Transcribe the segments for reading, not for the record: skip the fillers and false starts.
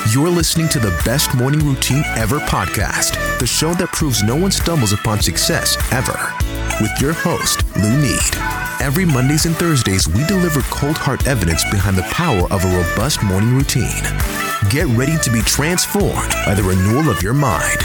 You're listening to the Best Morning Routine Ever podcast, the show that proves no one stumbles upon success ever. With your host, Lou Need. Every Mondays and Thursdays, we deliver cold hard evidence behind the power of a robust morning routine. Get ready to be transformed by the renewal of your mind.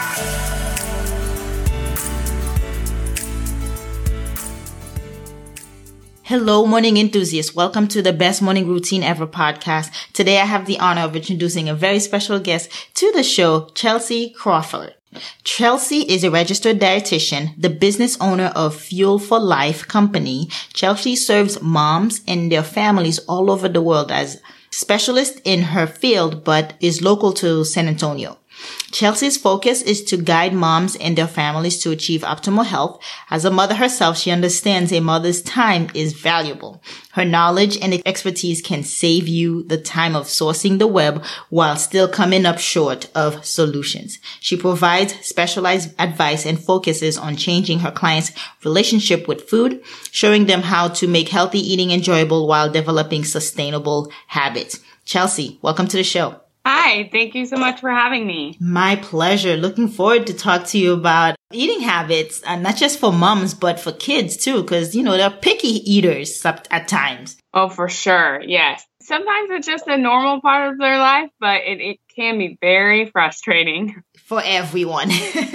Hello, morning enthusiasts. Welcome to the Best Morning Routine Ever podcast. Today, I have the honor of introducing a very special guest to the show, Chelsea Crawford. Chelsea is a registered dietitian, the business owner of Fuel for Life company. Chelsea serves moms and their families all over the world as specialist in her field, but is local to San Antonio. Chelsea's focus is to guide moms and their families to achieve optimal health. As a mother herself, she understands a mother's time is valuable. Her knowledge and expertise can save you the time of sourcing the web while still coming up short of solutions. She provides specialized advice and focuses on changing her clients' relationship with food, showing them how to make healthy eating enjoyable while developing sustainable habits. Chelsea, welcome to the show. Hi, thank you so much for having me. My pleasure. Looking forward to talk to you about eating habits, and not just for moms, but for kids too, because, they're picky eaters at times. Oh, for sure. Yes. Sometimes it's just a normal part of their life, but it can be very frustrating. For everyone.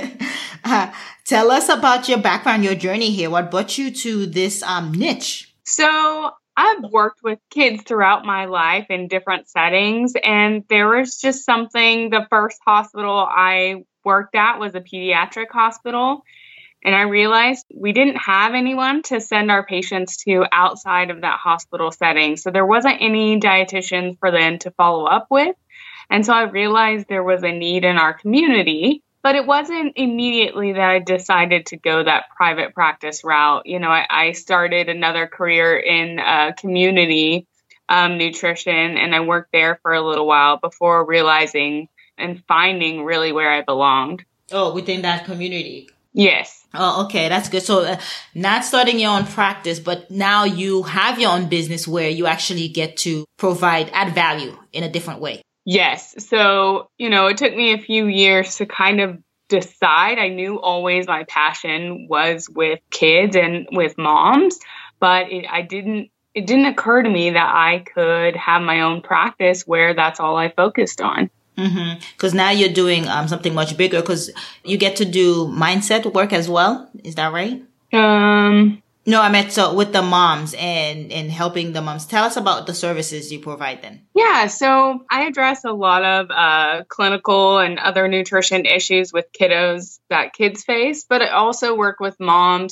Tell us about your background, your journey here. What brought you to this niche? So I've worked with kids throughout my life in different settings, and there was just something, the first hospital I worked at was a pediatric hospital, and I realized we didn't have anyone to send our patients to outside of that hospital setting. So there wasn't any dietitians for them to follow up with. And so I realized there was a need in our community. But it wasn't immediately that I decided to go that private practice route. I started another career in community nutrition, and I worked there for a little while before realizing and finding really where I belonged. Oh, within that community? Yes. Oh, okay. That's good. So not starting your own practice, but now you have your own business where you actually get to add value in a different way. Yes. So, it took me a few years to kind of decide. I knew always my passion was with kids and with moms, but it didn't occur to me that I could have my own practice where that's all I focused on. Because now you're doing something much bigger, because you get to do mindset work as well. Is that right? No, I meant so with the moms and helping the moms. Tell us about the services you provide then. Yeah, so I address a lot of clinical and other nutrition issues with kiddos that kids face, but I also work with moms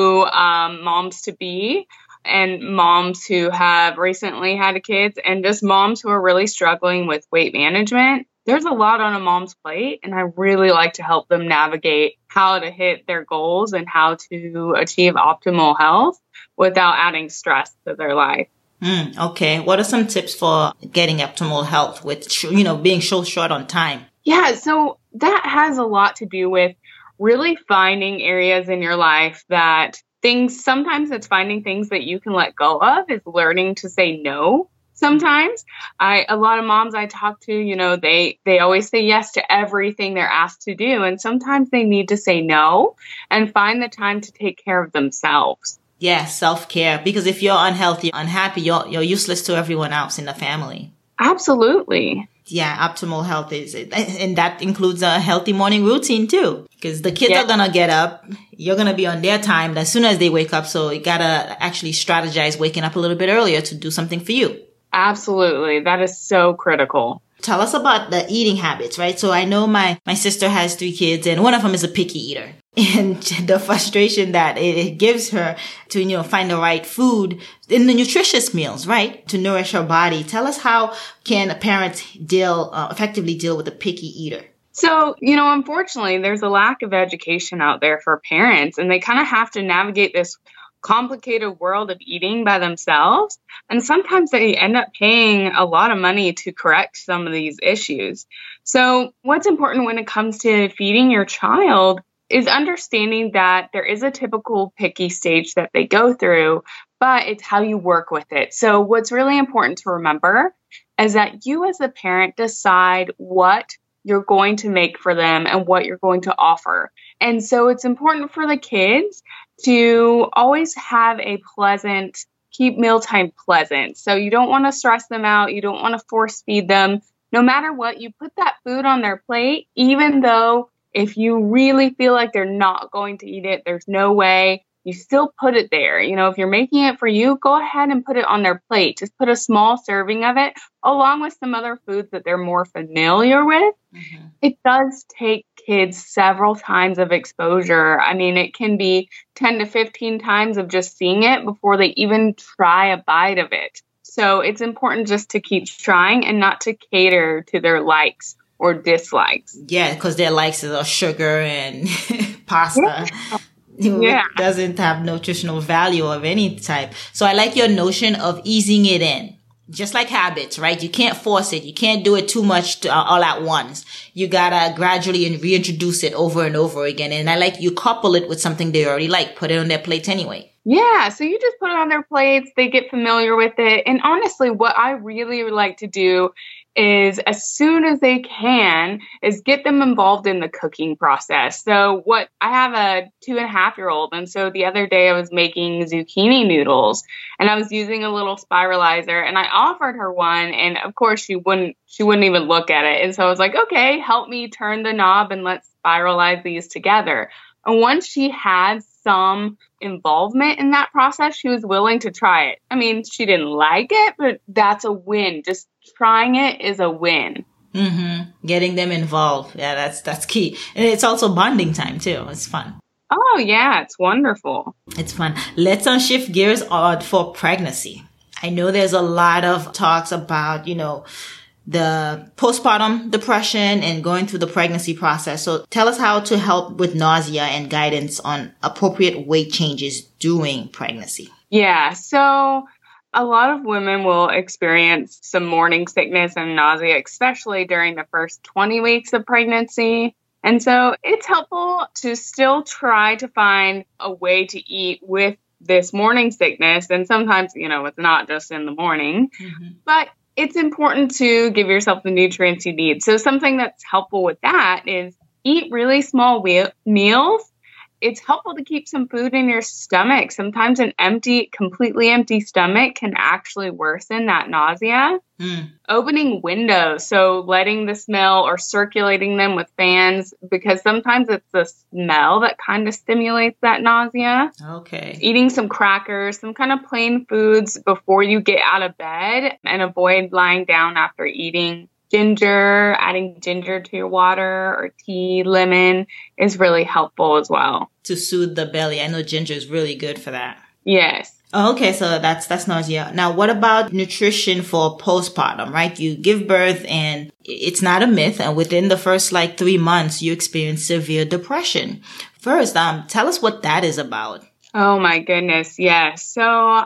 moms to be, and moms who have recently had kids, and just moms who are really struggling with weight management. There's a lot on a mom's plate, and I really like to help them navigate how to hit their goals and how to achieve optimal health without adding stress to their life. Okay. What are some tips for getting optimal health with, being so short on time? Yeah, so that has a lot to do with really finding areas in your life that sometimes it's finding things that you can let go of, is learning to say no. Sometimes a lot of moms I talk to, they always say yes to everything they're asked to do. And sometimes they need to say no and find the time to take care of themselves. Yeah, self-care. Because if you're unhealthy, unhappy, you're useless to everyone else in the family. Absolutely. Yeah, optimal health and that includes a healthy morning routine too. Because the kids are going to get up. You're going to be on their time as soon as they wake up. So you got to actually strategize waking up a little bit earlier to do something for you. Absolutely. That is so critical. Tell us about the eating habits, right? So I know my sister has 3 kids, and one of them is a picky eater. And the frustration that it gives her to, find the right food in the nutritious meals, right? To nourish her body. Tell us, how can parents effectively deal with a picky eater? So, unfortunately, there's a lack of education out there for parents, and they kind of have to navigate this complicated world of eating by themselves. And sometimes they end up paying a lot of money to correct some of these issues. So what's important when it comes to feeding your child is understanding that there is a typical picky stage that they go through, but it's how you work with it. So what's really important to remember is that you as a parent decide what you're going to make for them and what you're going to offer. And so it's important for the kids to always have a keep mealtime pleasant. So you don't want to stress them out. You don't want to force feed them. No matter what, you put that food on their plate, even though if you really feel like they're not going to eat it, there's no way, you still put it there. If you're making it for you, go ahead and put it on their plate. Just put a small serving of it along with some other foods that they're more familiar with. Mm-hmm. It does take kids several times of exposure. I mean, it can be 10 to 15 times of just seeing it before they even try a bite of it. So it's important just to keep trying and not to cater to their likes or dislikes. Yeah, because their likes are sugar and pasta. Yeah. It doesn't have nutritional value of any type. So I like your notion of easing it in. Just like habits, right? You can't force it. You can't do it too much all at once. You gotta gradually reintroduce it over and over again. And I like you couple it with something they already like. Put it on their plates anyway. Yeah, so you just put it on their plates. They get familiar with it. And honestly, what I really would like to do is as soon as they can is get them involved in the cooking process. So I have a 2.5-year-old. And so the other day I was making zucchini noodles and I was using a little spiralizer and I offered her one. And of course she wouldn't even look at it. And so I was like, okay, help me turn the knob and let's spiralize these together. And once she had some involvement in that process, she was willing to try it. I mean, she didn't like it, but that's a win. Just trying it is a win. Mm-hmm. Getting them involved. Yeah, that's key. And it's also bonding time too. It's fun. Oh yeah, it's wonderful. It's fun. Let's shift gears for pregnancy. I know there's a lot of talks about, the postpartum depression and going through the pregnancy process. So tell us how to help with nausea and guidance on appropriate weight changes during pregnancy. Yeah. So a lot of women will experience some morning sickness and nausea, especially during the first 20 weeks of pregnancy. And so it's helpful to still try to find a way to eat with this morning sickness. And sometimes, it's not just in the morning, but it's important to give yourself the nutrients you need. So something that's helpful with that is eat really small meals. It's helpful to keep some food in your stomach. Sometimes an completely empty stomach can actually worsen that nausea. Opening windows, so letting the smell or circulating them with fans, because sometimes it's the smell that kind of stimulates that nausea. Okay. Eating some crackers, some kind of plain foods before you get out of bed, and avoid lying down after eating. Adding ginger to your water or tea, lemon is really helpful as well. To soothe the belly. I know ginger is really good for that. Yes. Oh, okay, so that's nausea. Now, what about nutrition for postpartum, right? You give birth and it's not a myth. And within the first 3 months, you experience severe depression. First, tell us what that is about. Oh my goodness. Yes. So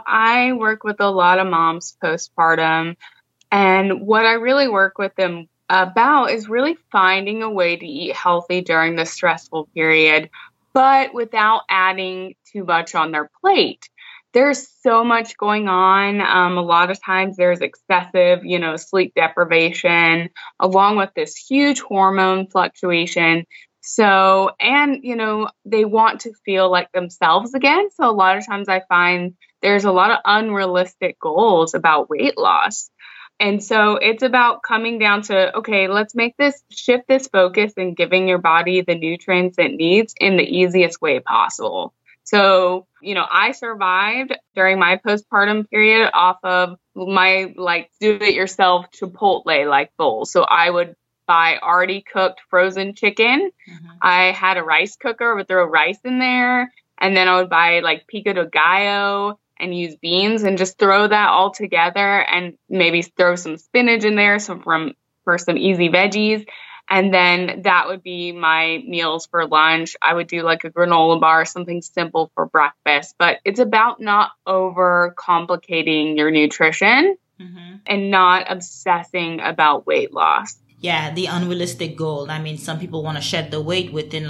I work with a lot of moms postpartum. And what I really work with them about is really finding a way to eat healthy during the stressful period, but without adding too much on their plate. There's so much going on. A lot of times there's excessive, sleep deprivation, along with this huge hormone fluctuation. So, and, they want to feel like themselves again. So a lot of times I find there's a lot of unrealistic goals about weight loss. And so it's about coming down to, okay, let's shift this focus and giving your body the nutrients it needs in the easiest way possible. So, I survived during my postpartum period off of my do-it-yourself Chipotle bowl. So I would buy already cooked frozen chicken. I had a rice cooker, would throw rice in there. And then I would buy pico de gallo and use beans and just throw that all together and maybe throw some spinach in there for some easy veggies. And then that would be my meals for lunch. I would do a granola bar, something simple for breakfast. But it's about not over complicating your nutrition and not obsessing about weight loss. Yeah, the unrealistic goal. I mean, some people want to shed the weight within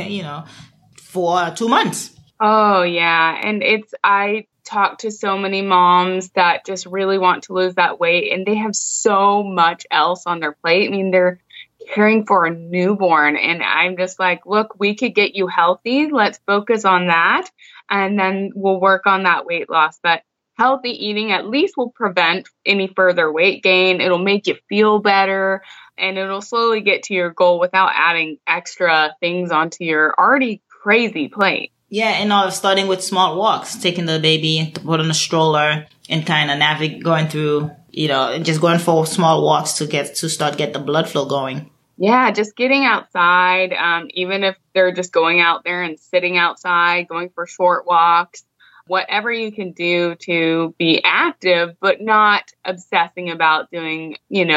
2 months. Oh, yeah. And I talk to so many moms that just really want to lose that weight, and they have so much else on their plate. I mean, they're caring for a newborn, and I'm just like, look, we could get you healthy. Let's focus on that, and then we'll work on that weight loss. But healthy eating at least will prevent any further weight gain. It'll make you feel better, and it'll slowly get to your goal without adding extra things onto your already crazy plate. Yeah, and starting with small walks, taking the baby to put on a stroller and kind of going through, just going for small walks to start get the blood flow going. Yeah, just getting outside, even if they're just going out there and sitting outside, going for short walks, whatever you can do to be active, but not obsessing about doing,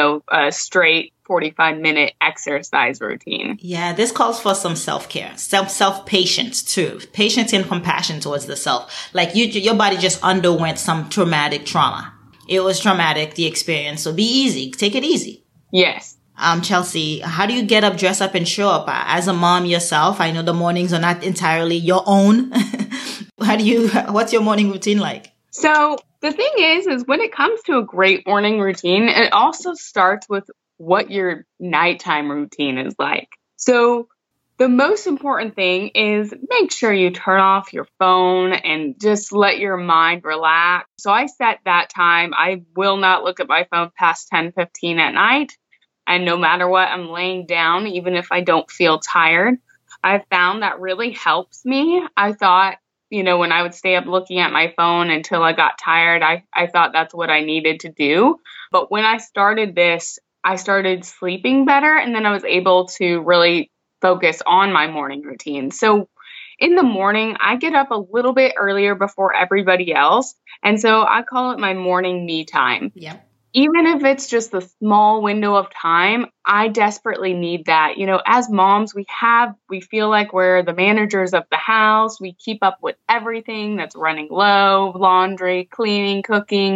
a straight 45-minute exercise routine. Yeah, this calls for some self-care, self-patience too. Patience and compassion towards the self. Like your body just underwent some traumatic trauma. It was traumatic, the experience. So be easy. Take it easy. Yes. Chelsea, how do you get up, dress up, and show up? As a mom yourself, I know the mornings are not entirely your own. What's your morning routine like? So the thing is when it comes to a great morning routine, it also starts with what your nighttime routine is like. So the most important thing is make sure you turn off your phone and just let your mind relax. So I set that time. I will not look at my phone past 10:15 at night. And no matter what, I'm laying down, even if I don't feel tired. I've found that really helps me. I thought, when I would stay up looking at my phone until I got tired, I thought that's what I needed to do. But when I started this, I started sleeping better, and then I was able to really focus on my morning routine. So in the morning, I get up a little bit earlier before everybody else. And so I call it my morning me time. Yeah. Even if it's just a small window of time, I desperately need that. As moms, we feel like we're the managers of the house. We keep up with everything that's running low, laundry, cleaning, cooking.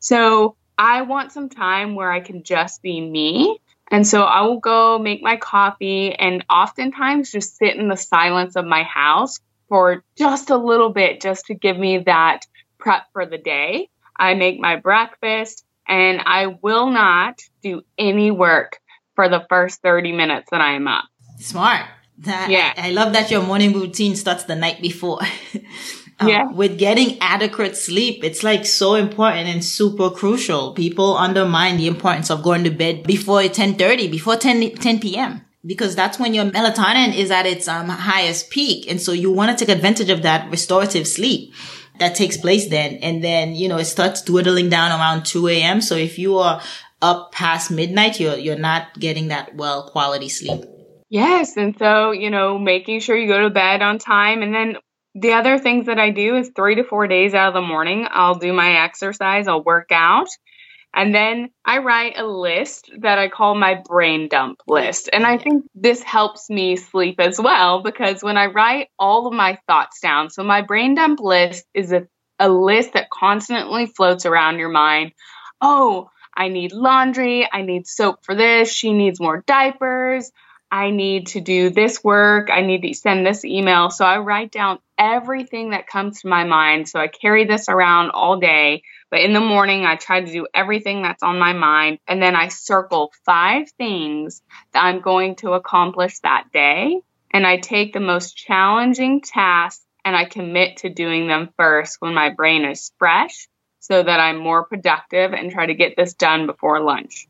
So I want some time where I can just be me. And so I will go make my coffee and oftentimes just sit in the silence of my house for just a little bit, just to give me that prep for the day. I make my breakfast. And I will not do any work for the first 30 minutes that I am up. Smart. Yeah. I love that your morning routine starts the night before. Yeah. With getting adequate sleep, it's so important and super crucial. People undermine the importance of going to bed before 10:30, before 10 p.m. Because that's when your melatonin is at its highest peak. And so you want to take advantage of that restorative sleep that takes place then. And then, it starts dwindling down around 2 a.m. So if you are up past midnight, you're not getting that quality sleep. Yes. And so, making sure you go to bed on time. And then the other things that I do is 3 to 4 days out of the morning, I'll do my exercise, I'll work out. And then I write a list that I call my brain dump list. And I think this helps me sleep as well, because when I write all of my thoughts down, so my brain dump list is a list that constantly floats around your mind. Oh, I need laundry. I need soap for this. She needs more diapers. I need to do this work. I need to send this email. So I write down everything that comes to my mind. So I carry this around all day. But in the morning, I try to do everything that's on my mind. And then I circle 5 things that I'm going to accomplish that day. And I take the most challenging tasks and I commit to doing them first when my brain is fresh, so that I'm more productive and try to get this done before lunch.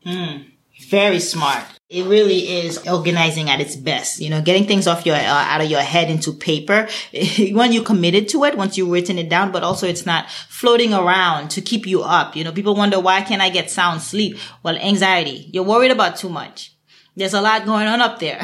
Very smart. It really is organizing at its best. Getting things off out of your head into paper. When you committed to it, once you've written it down, but also it's not floating around to keep you up. People wonder, why can't I get sound sleep? Well, anxiety. You're worried about too much. There's a lot going on up there.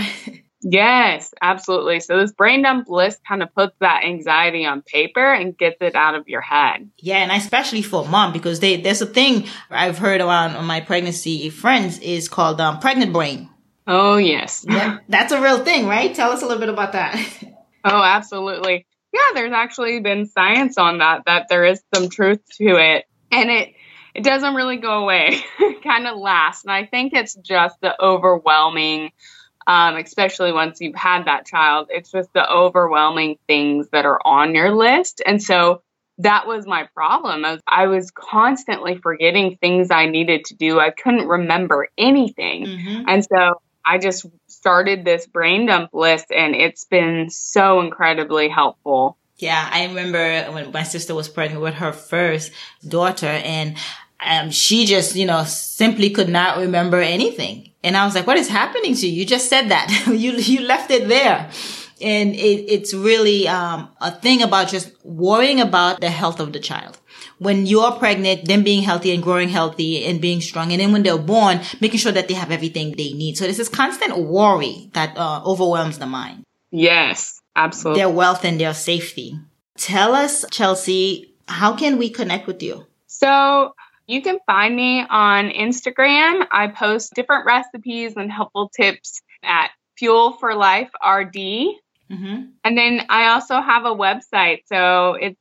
Yes, absolutely. So this brain dump list kind of puts that anxiety on paper and gets it out of your head. Yeah, and especially for mom, because there's a thing I've heard around my pregnancy friends is called pregnant brain. Oh, yes. Yeah, that's a real thing, right? Tell us a little bit about that. Oh, absolutely. Yeah, there's actually been science on that there is some truth to it. And it doesn't really go away. It kind of lasts. And I think it's just the overwhelming, especially once you've had that child, it's just the overwhelming things that are on your list. And so that was my problem. I was constantly forgetting things I needed to do. I couldn't remember anything. Mm-hmm. And so I just started this brain dump list, and it's been so incredibly helpful. Yeah, I remember when my sister was pregnant with her first daughter, and she just, simply could not remember anything. And I was like, what is happening to you? You just said that. You left it there. And it's really a thing about just worrying about the health of the child. When you're pregnant, them being healthy and growing healthy and being strong. And then when they're born, making sure that they have everything they need. So this is constant worry that overwhelms the mind. Yes, absolutely. Their wealth and their safety. Tell us, Chelsea, how can we connect with you? So you can find me on Instagram. I post different recipes and helpful tips at Fuel for Life RD. Mm-hmm. And then I also have a website. So it's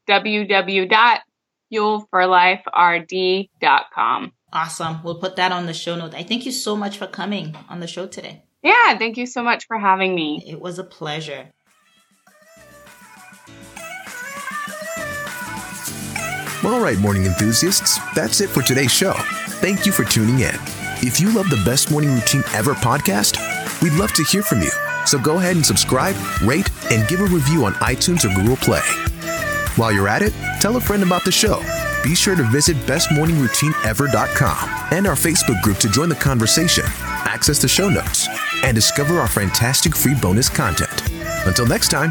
www.fuelforliferd.com. Awesome. We'll put that on the show note. I thank you so much for coming on the show today. Yeah, thank you so much for having me. It was a pleasure. All right, morning enthusiasts, that's it for today's show. Thank you for tuning in. If you love the Best Morning Routine Ever podcast, we'd love to hear from you. So go ahead and subscribe, rate, and give a review on iTunes or Google Play. While you're at it, tell a friend about the show. Be sure to visit bestmorningroutineever.com and our Facebook group to join the conversation, access the show notes, and discover our fantastic free bonus content. Until next time.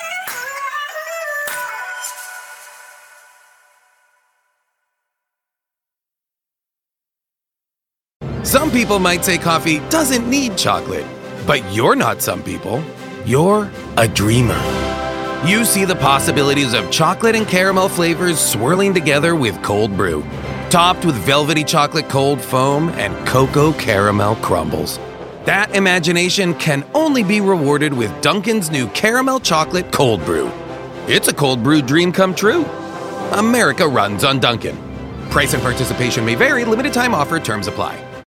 Some people might say coffee doesn't need chocolate, but you're not some people. You're a dreamer. You see the possibilities of chocolate and caramel flavors swirling together with cold brew, topped with velvety chocolate cold foam and cocoa caramel crumbles. That imagination can only be rewarded with Dunkin's new caramel chocolate cold brew. It's a cold brew dream come true. America runs on Dunkin'. Price and participation may vary. Limited time offer. Terms apply.